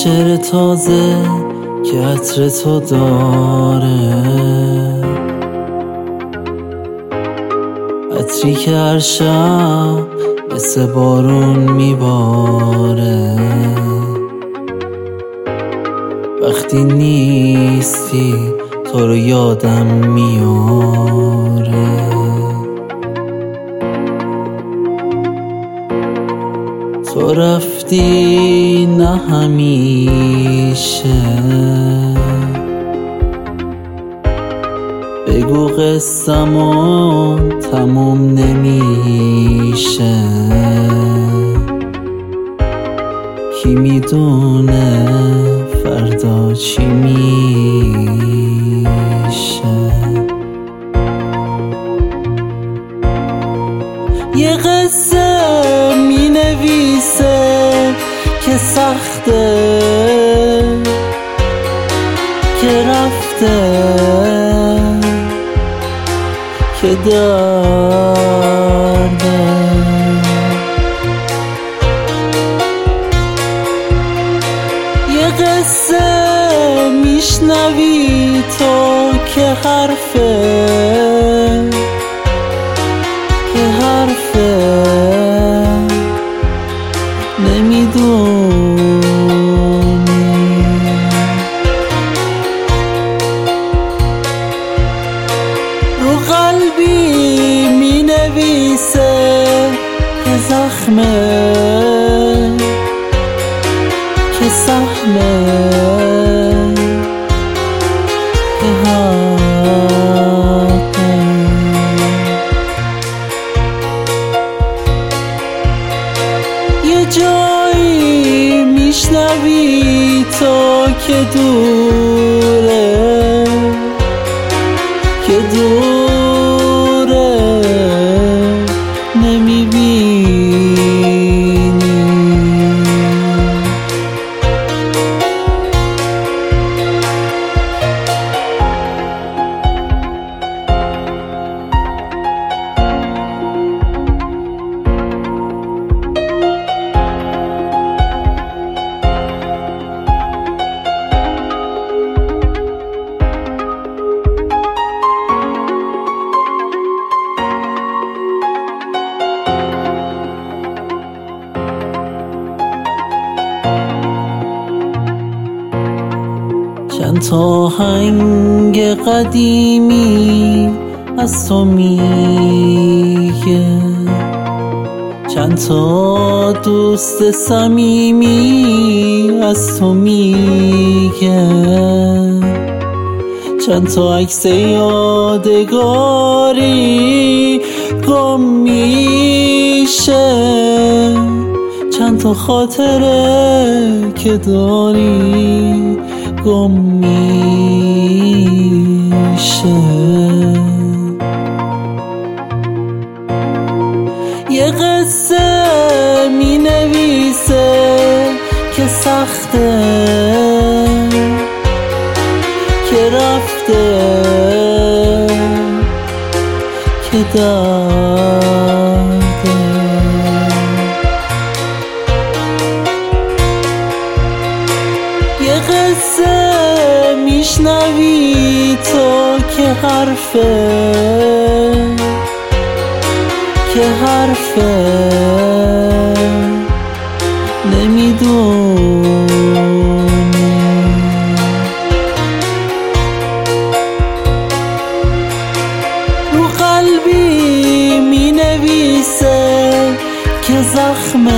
شعر تازه که عطر تو داره، عطری که هر شب مثل بارون میباره. وقتی نیستی تو رو یادم میاره. تو رفتی نه همیشه، بگو قصه‌مون تموم نمیشه. کی میدونه فردا چی میشه. یه قصه می نویسه که سخته، که رفته، که درده. یه قصه میشنوی تو که حرفه، که حرفه نمیدونی. رو قلبی می نویسه که زخمه، که سهمه، که حقه. یه جایی میشنوی تو که دوره، که دوره نمیبینی. چند تا آهنگ قدیمی از تو میگه، چند تا دوست صمیمی از تو میگه، چند تا عکس یادگاری گم میشه، چند تا خاطره که داری گم میشه. یه قصه می نویسه که سخته، که رفته، که درده. یه قصه میشنوی تو که حرفه، که حرفه نمیدونی. رو قلبی می نویسه که زخمه،